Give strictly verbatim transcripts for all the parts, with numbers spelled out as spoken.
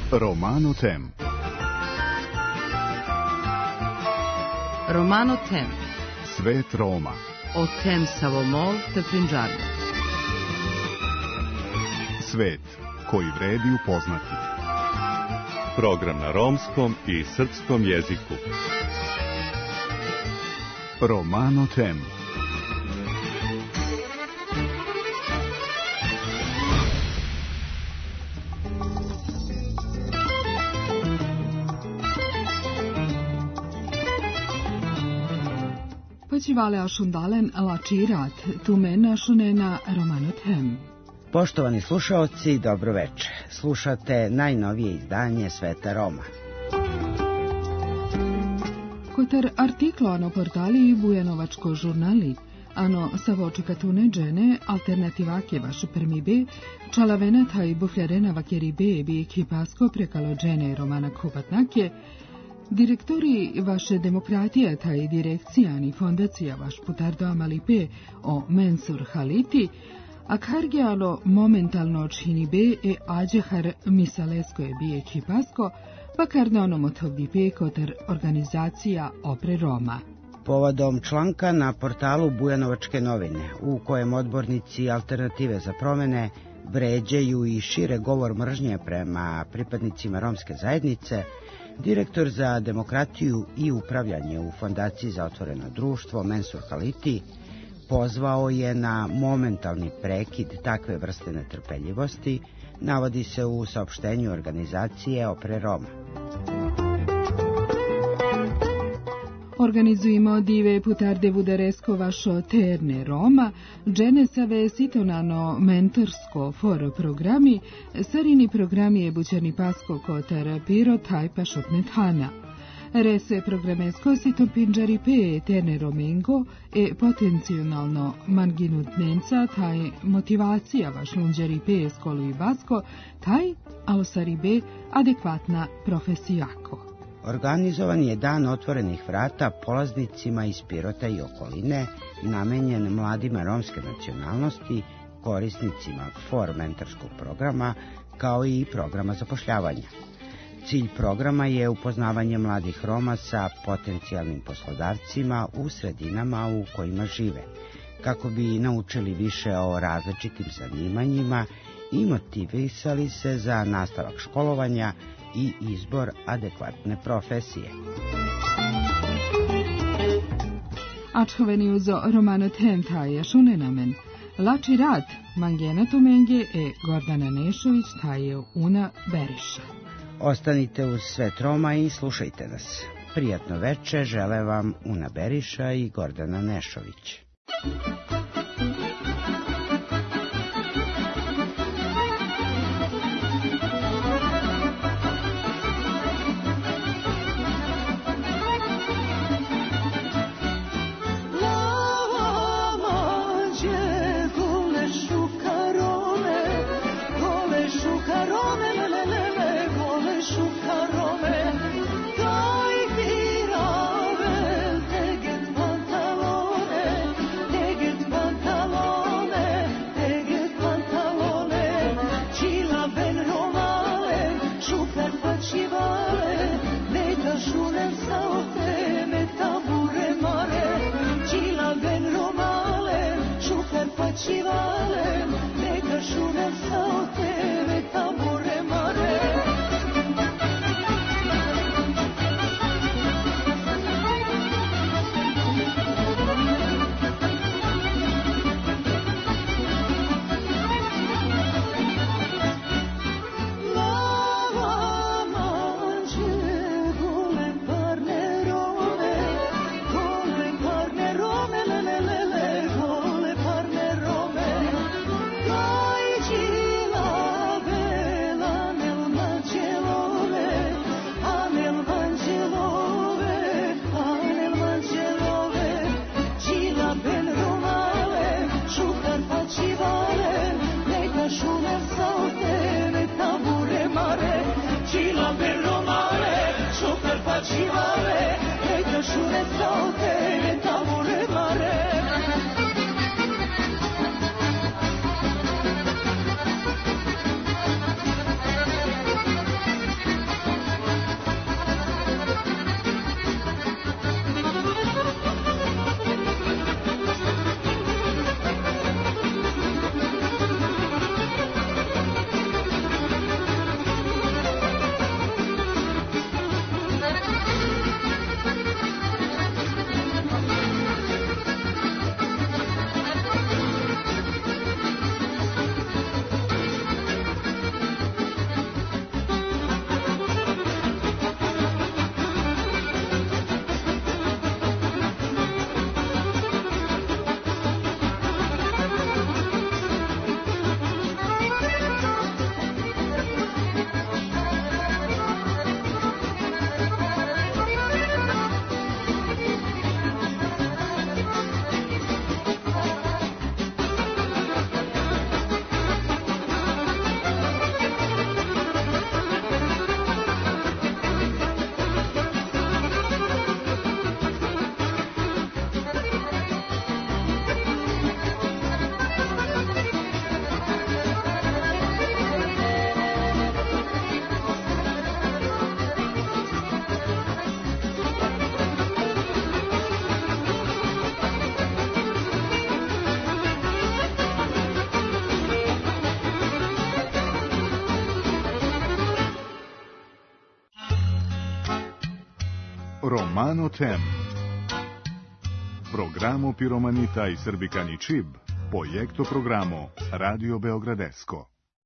Romano Tem. Romano Tem. Svet Roma. O Tem Savomol te Prinđarno. Svet koji vredi upoznati. Program na romskom i srpskom jeziku. Romano Tem. Počivale ašundalen lačirat, tu mena šunena Romano Tem. Poštovani slušaoci, dobro veče. Slušate najnovije izdanje Sveta Roma. Kotar artiklo ano portali Bujanovačko žurnali, ano savočekatune džene alternativake vaše permibe, čalavena taj bufljarena vakeribe bi ekipasko prekalo džene Romana Kubatnake, direktori vaše demokratija taj direkcijani fondacija vaš putardo amalipe o Mensur Haliti, a kargialo momentalno čini be e ađehar misalesko je bi ekipasko, pa kardono motovdi kotar organizacija Opre Roma. Povodom članka na portalu Bujanovačke novine, u kojem odbornici Alternative za promene vređaju i šire govor mržnje prema pripadnicima romske zajednice, direktor za demokratiju i upravljanje u Fondaciji za otvoreno društvo Mensur Haliti pozvao je na momentalni prekid takve vrste netrpeljivosti, navodi se u saopštenju organizacije Opre Roma. Organizujemo dive putarde vudaresko vašo terne Roma, dženesave sitonano mentorsko for programi, sarini programi je bućani pasko kotar piro tajpa šopnethana. Rese programesko sito pinđari pe terne romengo e potencijalno manginutnenca taj motivacija vaš lunđari pe skolu i basko, taj ausari be adekvatna profesijako. Organizovan je dan otvorenih vrata polaznicima iz Pirota i okoline, namenjen mladima romske nacionalnosti, korisnicima for mentorskog programa, kao i programa zapošljavanja. Cilj programa je upoznavanje mladih Roma sa potencijalnim poslodavcima u sredinama u kojima žive, kako bi naučili više o različitim zanimanjima i motivisali se za nastavak školovanja i izbor adekvatne profesije. Ačhoveni uzo Romano Tem taje šunenamen. Lači rad Mangena Tumenge e Gordana Nešović taje Una Beriša. Ostanite uz Svet Roma i slušajte nas. Prijatno veče žele vam Una Beriša i Gordana Nešović. Romano Tem. Programo Piromanita i Srbikani Čib, projekto programo Radio Beogradesko.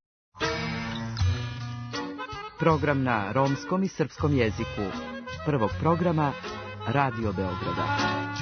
Program na romskom i srpskom jeziku. Prvog programa Radio Beograda.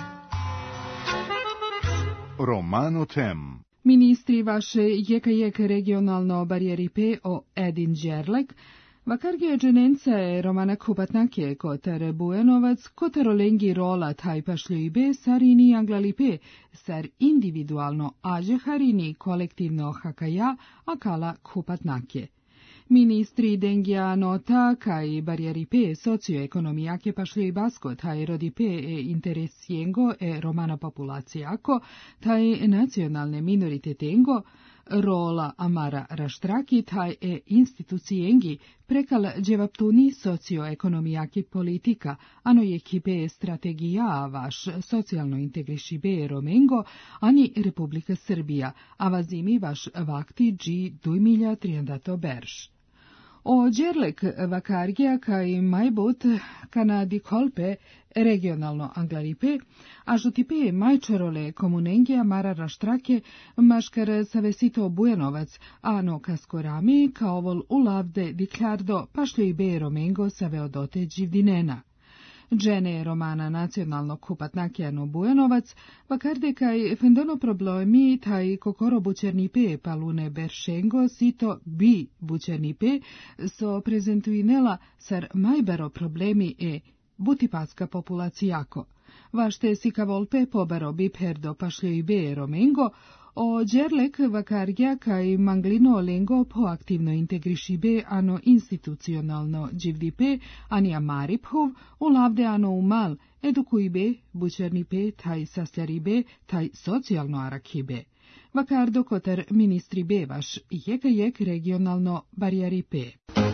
Romano Tem. Ministri vaše jekajek regionalno barijeri pe o Edin Đerlek, vakarge dženence Romana Kupatnake kotar Bujanovac, kotar olengi rola taj pašljujbe sarini anglalipe, sar individualno ađe harini kolektivno hakaja, akala Kupatnake. Ministri dengja nota kaj barijeripe socioekonomijake pašljoj basko taj rodipe e interesijengo e romana populacijako, taj nacionalne minoritetengo, rola amara raštraki taj e institucijengi prekal dževaptuni socioekonomijaki politika, ano je kipe strategija vaš socijalno integrišibe romengo, ani Republika Srbija, a vazimi vaš vakti dži dujmilja triandato berš. O Đerlek vakargija kaj majbut kanadi kolpe regionalno anglaripe, a žutipe majčarole komunengija mara raštrake maškar savesito Bujanovac, ano kaskorami kao vol ulavde diklardo pašljoj be romengo saveodote dživdinena. Džene romana nacionalno Kupatnakijano Bujanovac, vakarde kaj fendono problemi taj kokoro bučernipe palune beršengo sito bi bučernipe so prezentuinela sar majbaro problemi e butipatska populacijako. Vašte sika volpe pobaro bi perdo pašljoj be romengo, o Đerlek vakargija kaj manglino lengo poaktivno integrišibe ano institucionalno dživdipe, ani amariphuv, ulavde ano umal, edukujbe, bučernipe, taj saslaribe, taj socijalno arakibe. Vakardo kotar ministri bevaš, jekajek regionalno barijaripe.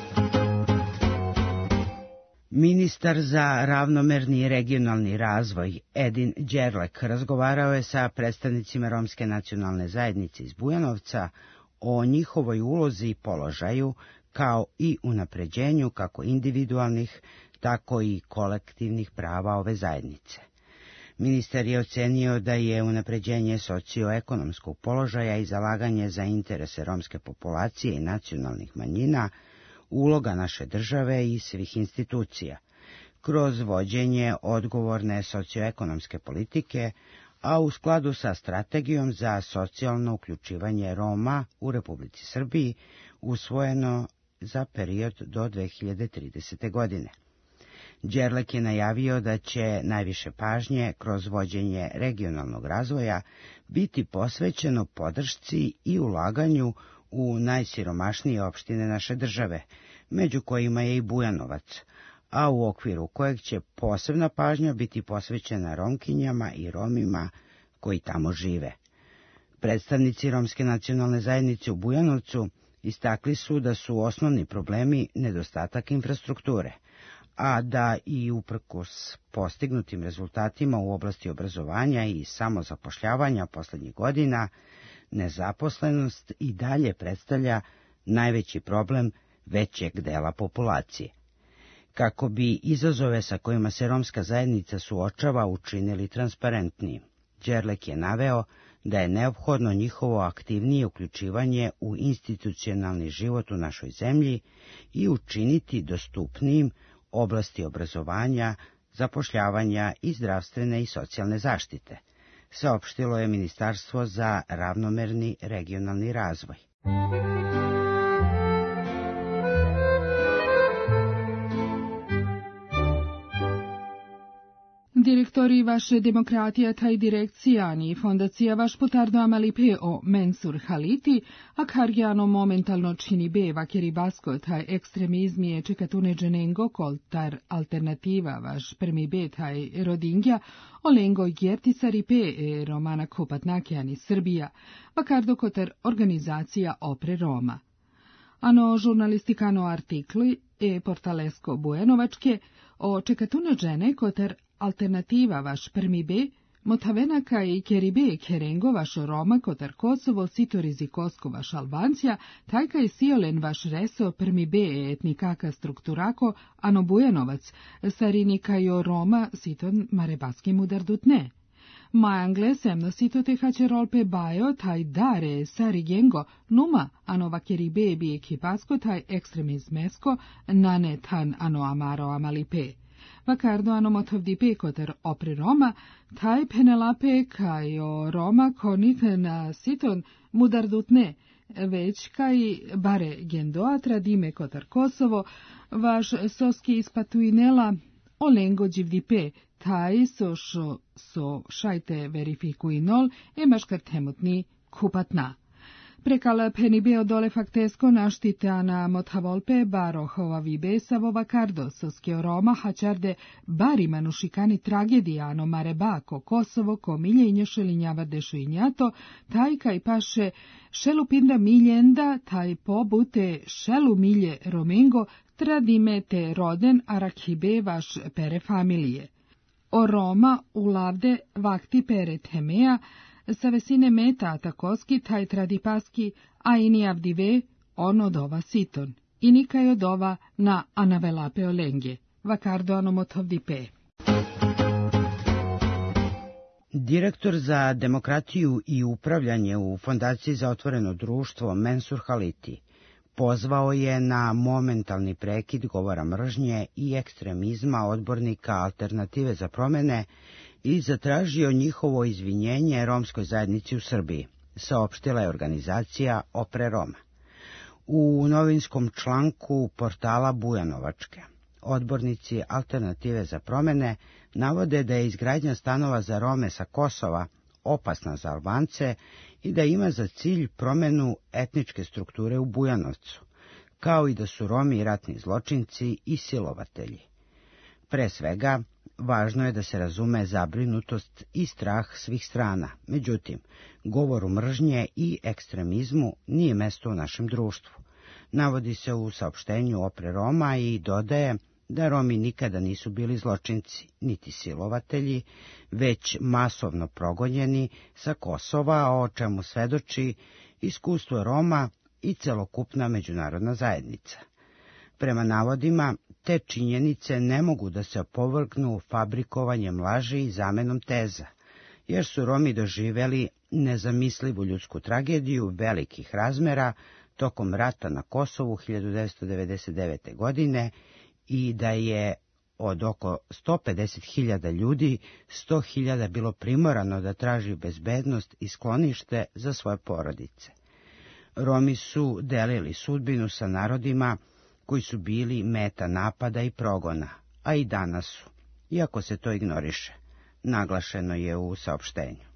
Ministar za ravnomerni regionalni razvoj Edin Đerlek razgovarao je sa predstavnicima romske nacionalne zajednice iz Bujanovca o njihovoj ulozi i položaju, kao i unapređenju kako individualnih, tako i kolektivnih prava ove zajednice. Ministar je ocenio da je unapređenje socioekonomskog položaja i zalaganje za interese romske populacije i nacionalnih manjina uloga naše države i svih institucija, kroz vođenje odgovorne socioekonomske politike, a u skladu sa strategijom za socijalno uključivanje Roma u Republici Srbiji, usvojeno za period do dve hiljade tridesete. godine. Đerlek je najavio da će najviše pažnje kroz vođenje regionalnog razvoja biti posvećeno podršci i ulaganju u najsiromašnije opštine naše države, među kojima je i Bujanovac, a u okviru kojeg će posebna pažnja biti posvećena Romkinjama i Romima koji tamo žive. Predstavnici romske nacionalne zajednice u Bujanovcu istakli su da su osnovni problemi nedostatak infrastrukture, a da i uprkos postignutim rezultatima u oblasti obrazovanja i samozapošljavanja poslednjih godina, nezaposlenost i dalje predstavlja najveći problem većeg dela populacije. Kako bi izazove sa kojima se romska zajednica suočava učinili transparentnijim, Đerlek je naveo da je neophodno njihovo aktivnije uključivanje u institucionalni život u našoj zemlji i učiniti dostupnijim oblasti obrazovanja, zapošljavanja i zdravstvene i socijalne zaštite, saopštilo je Ministarstvo za ravnomerni regionalni razvoj. Direktori vaše demokratija taj direkcijani fondacija vaš potardo amalipe o Mensur Haliti, a karjano momentalno čini be vakeri basko taj ekstremizmije čekatune dženengo koltar alternativa vaš prmi be taj rodingja, olengo jertisari pe e Romana Kupatnakijani Srbija, vakardo kotar organizacija opre Roma. Ano žurnalistikano artikli e portalesko Bujanovačke o čekatune džene kotar alternativa vaš prmi be, Motavenaka i Keribe Kerengo vaš Roma kotar Kosovo sito rizikosko vaš Albancija, tajka i siolen vaš reso prmi be etnikaka strukturako ano Bujanovac, sarinika jo Roma siton marebaski mudar dutne. Majangle semno sito te hacerolpe bajo taj dare sarigengo numa ano vakeribe bi ekipasko taj ekstremizmesko nane tan ano amaro amalipe. Vakardo ano motovdipe kotar opre Roma, taj penelape kajo Roma konit na siton mudardutne, već kaj bare gendoa tradime kotar Kosovo, vaš soski ispatuinela olengo dživdipe, taj so šo so šajte verifikuinol emaškar temutni kupatna. Prekala penibeo dole faktesko naštitana mothavolpe barohova vibe savo vakardo soskio Roma hačarde barima nušikani tragedijano marebako Kosovo ko miljenje šelinjava dešuinjato, taj kaj paše šelupinda miljenda, taj pobute šelu milje romengo tradime te roden arakhibe vaš pere familije. O Roma ulavde vakti pere temea, sa vesine meta takoski taj tradipaski, a ini avdive ono dova siton, i nikaj odova na anavelape olenge, vakardo anomotovdipe. Direktor za demokratiju i upravljanje u Fondaciji za otvoreno društvo Mensur Haliti pozvao je na momentalni prekid govora mržnje i ekstremizma odbornika Alternative za promene i zatražio njihovo izvinjenje romskoj zajednici u Srbiji, saopštila je organizacija Opre Roma. U novinskom članku portala Bujanovačke, odbornici Alternative za promene navode da je izgradnja stanova za Rome sa Kosova opasna za Albance i da ima za cilj promenu etničke strukture u Bujanovcu, kao i da su Romi ratni zločinci i silovatelji. Pre svega, važno je da se razume zabrinutost i strah svih strana, međutim, govoru mržnje i ekstremizmu nije mesto u našem društvu. Navodi se u saopštenju Opre Roma i dodaje da Romi nikada nisu bili zločinci, niti silovatelji, već masovno progonjeni sa Kosova, o čemu svedoči iskustvo Roma i celokupna međunarodna zajednica. Prema navodima, te činjenice ne mogu da se opovrgnu fabrikovanjem laži i zamenom teza, jer su Romi doživeli nezamislivu ljudsku tragediju velikih razmera tokom rata na Kosovu hiljadu devetsto devedeset devete. godine i da je od oko sto pedeset hiljada ljudi sto hiljada bilo primorano da traži bezbednost i sklonište za svoje porodice. Romi su delili sudbinu sa narodima koji su bili meta napada i progona, a i danas su, iako se to ignoriše, naglašeno je u saopštenju.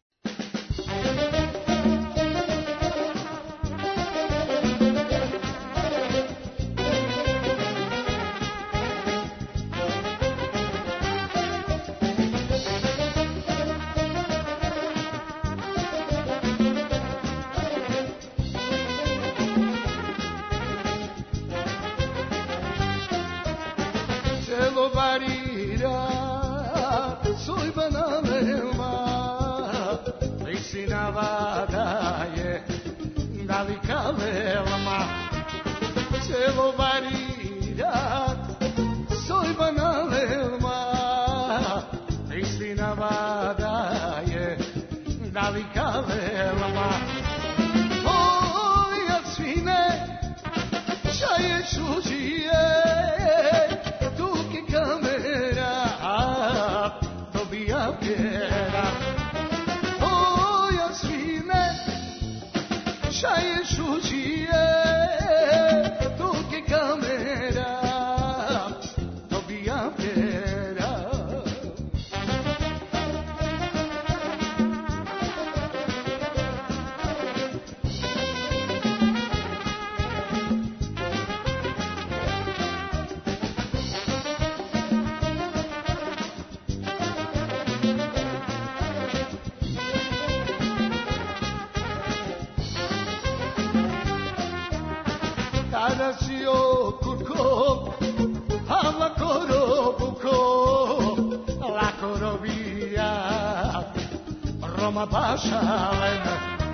Roma Bashalem,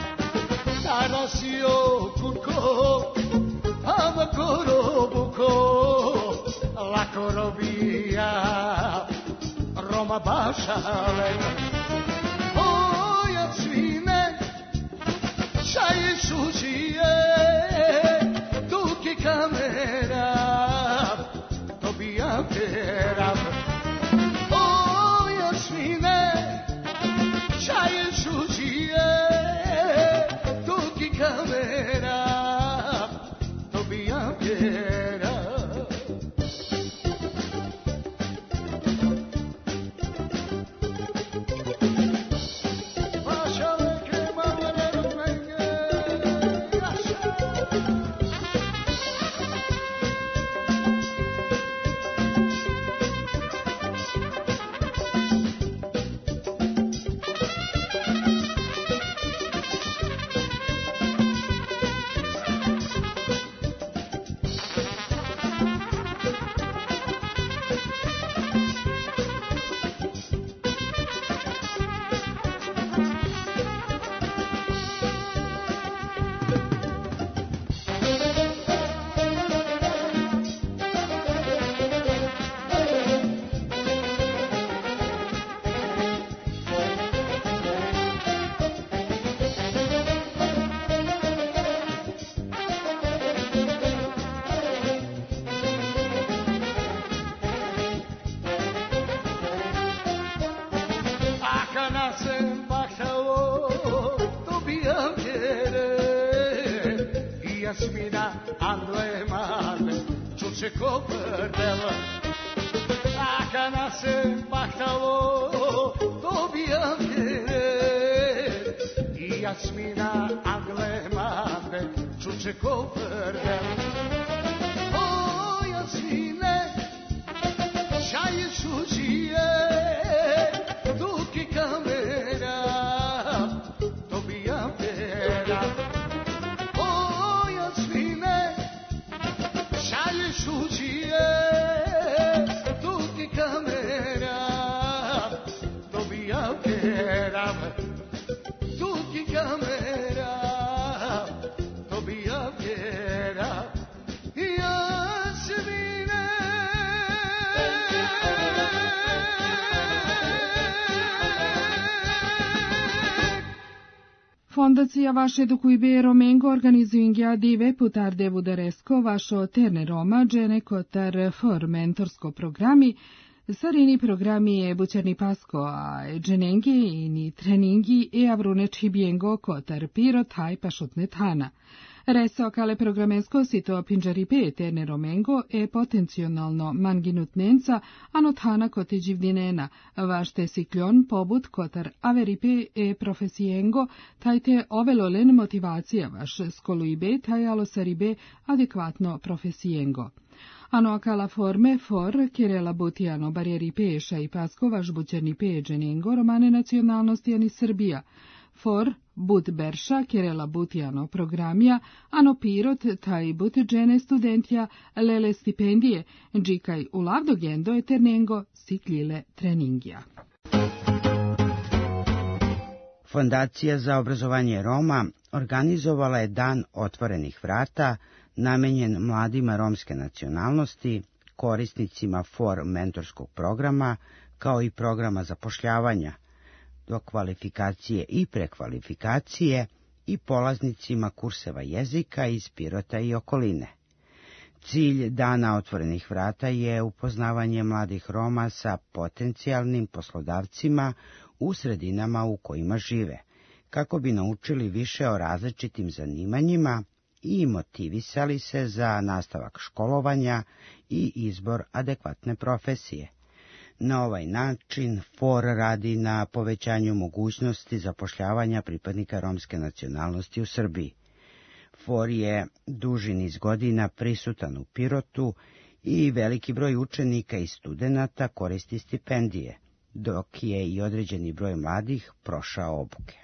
Tarasio Kurko, Amakoro Buko, La Corovia, Roma Bashalem, Oja Svine, Šaje Sušije, Tuki kamera, Dobijam teram, Oja Svine, Šaje Sušije, Tuki kamera, Dobijam teram. Jasmina Andlemane, Čuče Koprdel, Akana se bahtalo, dobijam jer. I Jasmina Andlemane, Čuče Koprdel, o Jasmine, šaje sužije, duki kamera, dobijam jer. Suđije, tuki kamera, dobijam keram, tuki kamera, dobijam keram, Jasmine. Fondacija vaše Dukujbe Romengo organizuingia dive putar de Budaresko vašo terne Roma džene kotar for mentorsko programi, sarini programi je bučerni pasko a dženengi ini treningi e avrune čibiengo kotar piro taj pašutne tana. Reso kale programensko sito pinđaripe terne Romengo e potencijalno manginutnenca anotana kote živdinena, vašte sikljon pobut kotar averipe e profesijengo, tajte ovelolen motivacija vaš skoluibe taj alosaribe adekvatno profesijengo. Ano akala forme for kirela butiano barjeripe ša i pasko vaš bućernipe dženengo romane nacionalnosti ani Srbija. For but berša kirela butiano programija, ano pirot taj but džene studentja lele stipendije, džikaj u lavdogendo eternengo sikljile treningija. Fondacija za obrazovanje Roma organizovala je Dan otvorenih vrata namenjen mladima romske nacionalnosti, korisnicima for mentorskog programa, kao i programa zapošljavanja, do kvalifikacije i prekvalifikacije i polaznicima kurseva jezika iz Pirota i okoline. Cilj Dana otvorenih vrata je upoznavanje mladih Roma sa potencijalnim poslodavcima u sredinama u kojima žive, kako bi naučili više o različitim zanimanjima i motivisali se za nastavak školovanja i izbor adekvatne profesije. Na ovaj način for radi na povećanju mogućnosti zapošljavanja pripadnika romske nacionalnosti u Srbiji. For je duži niz godina prisutan u Pirotu i veliki broj učenika i studenata koristi stipendije, dok je i određeni broj mladih prošao obuke.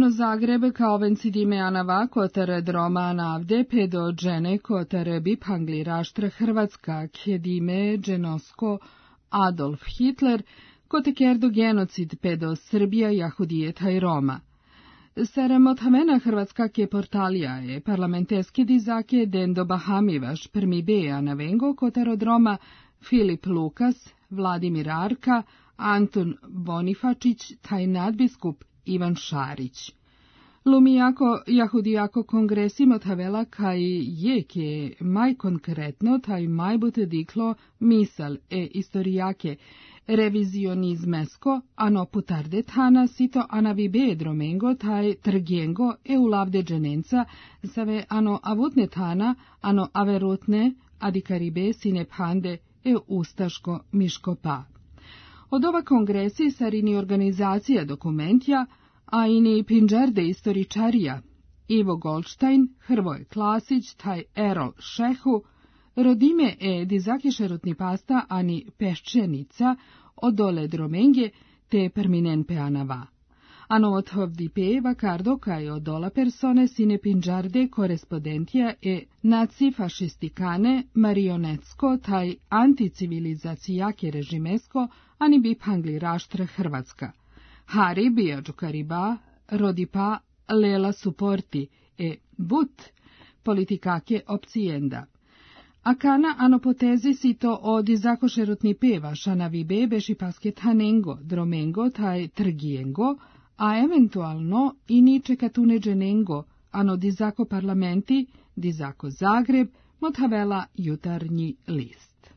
Ano Zagreb kao vencedime anava kotere droma navde pedo džene kotere bipangli raštre Hrvatska kjedime dženosko Adolf Hitler kotekerdo genocid pedo Srbija Jahudijeta i Roma. Seremothamena Hrvatska ke portalija je parlamenteske dizake dendo Bahamivaš permibeja na vengo koterodroma Filip Lukas, Vladimir Arka, Antun Bonifačić, taj nadbiskup Ivan Šarić. Lumijako Jahudijako kongresi motavela kaj je ke maj konkretno taj maj bute diklo misal e istorijake revizionizmesko ano putarde tana sito anavibe dromengo taj trgengo e ulavde dženenca save ano avutne tana ano averutne adikaribe sine pande e ustaško miško pa. Od ova kongresi sarini organizacija dokumentja, a ini pinđarde istoričarija, Ivo Goldstein, Hrvoje Klasić, taj Erol Šehu, rodime e dizakešerutni pasta ani peščenica, odole dromenge, te perminen peanava. Ano od hovdi vakardo kaj odola persone sine pinđarde korespondentija e nacifašistikane marionetsko taj anticivilizacijake režimesko ani bi pangli raštre Hrvatska. Hari bija džukariba, rodipa lela suporti e but politikake opcijenda. Akana anopotezi sito odi zakošerutni peva šanavibe beši pasket hanengo, dromengo taj trgijengo, a eventualno i niče katune dženengo, ano dizako parlamenti, dizako Zagreb, motavela jutarnji list.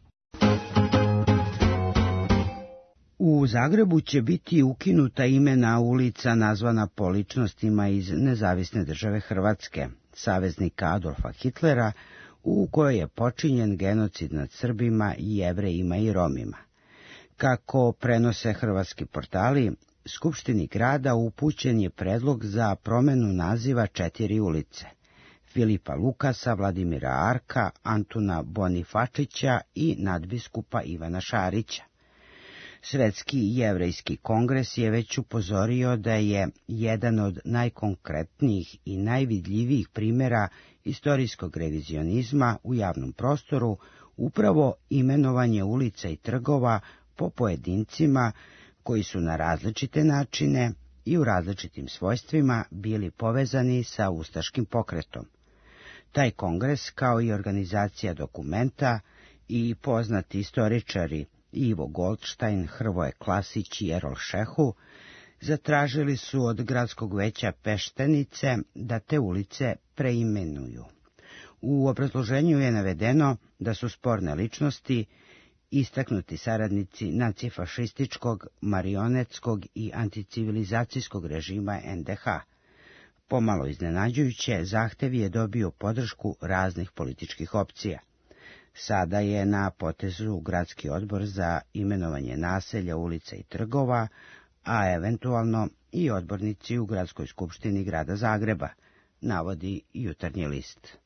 U Zagrebu će biti ukinuta imena ulica nazvana po ličnostima iz Nezavisne države Hrvatske, saveznika Adolfa Hitlera, u kojoj je počinjen genocid nad Srbima, Jevrejima i Romima. Kako prenose hrvatski portali, Skupštini grada upućen je predlog za promenu naziva četiri ulice: Filipa Lukasa, Vladimira Arka, Antuna Bonifačića i nadbiskupa Ivana Šarića. Svetski jevrejski kongres je već upozorio da je jedan od najkonkretnijih i najvidljivijih primjera istorijskog revizionizma u javnom prostoru upravo imenovanje ulica i trgova po pojedincima koji su na različite načine i u različitim svojstvima bili povezani sa ustaškim pokretom. Taj kongres, kao i organizacija dokumenta i poznati istoričari Ivo Goldstein, Hrvoje Klasić i Erol Šehu, zatražili su od gradskog veća Peštenice da te ulice preimenuju. U obrazloženju je navedeno da su sporne ličnosti istaknuti saradnici nacifašističkog, marionetskog i anticivilizacijskog režima en de ha. Pomalo iznenađujuće, zahtev je dobio podršku raznih političkih opcija. Sada je na potezu gradski odbor za imenovanje naselja, ulica i trgova, a eventualno i odbornici u Gradskoj skupštini grada Zagreba, navodi Jutarnji list.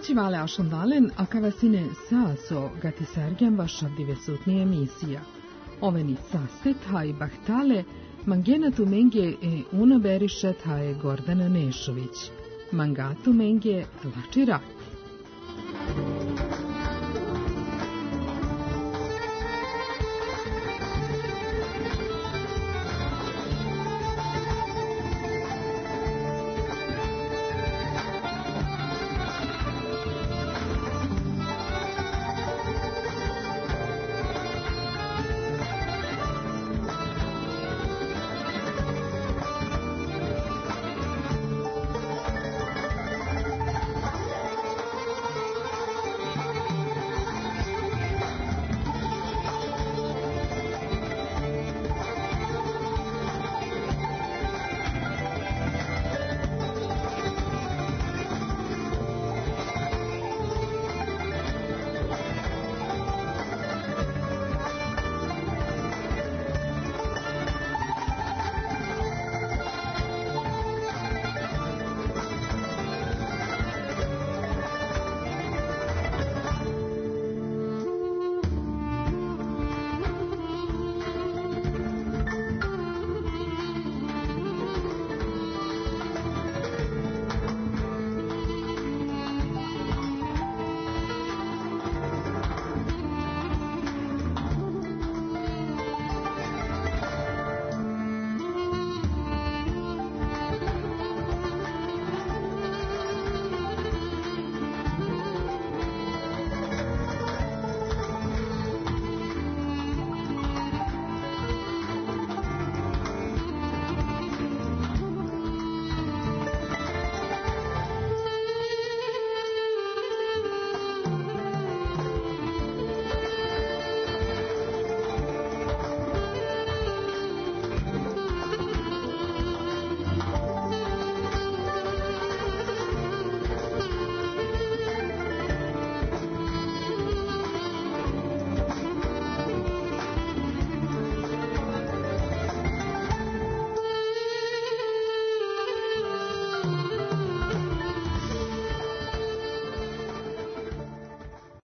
Braći Vale Ašandalen, a kavasine Saso gati Sergen vaša divesutni emisija. Oveni sastet haj bahtale, mangenatu menge e una berišet haj Gordana Nešović. Mangatu menge lači rak.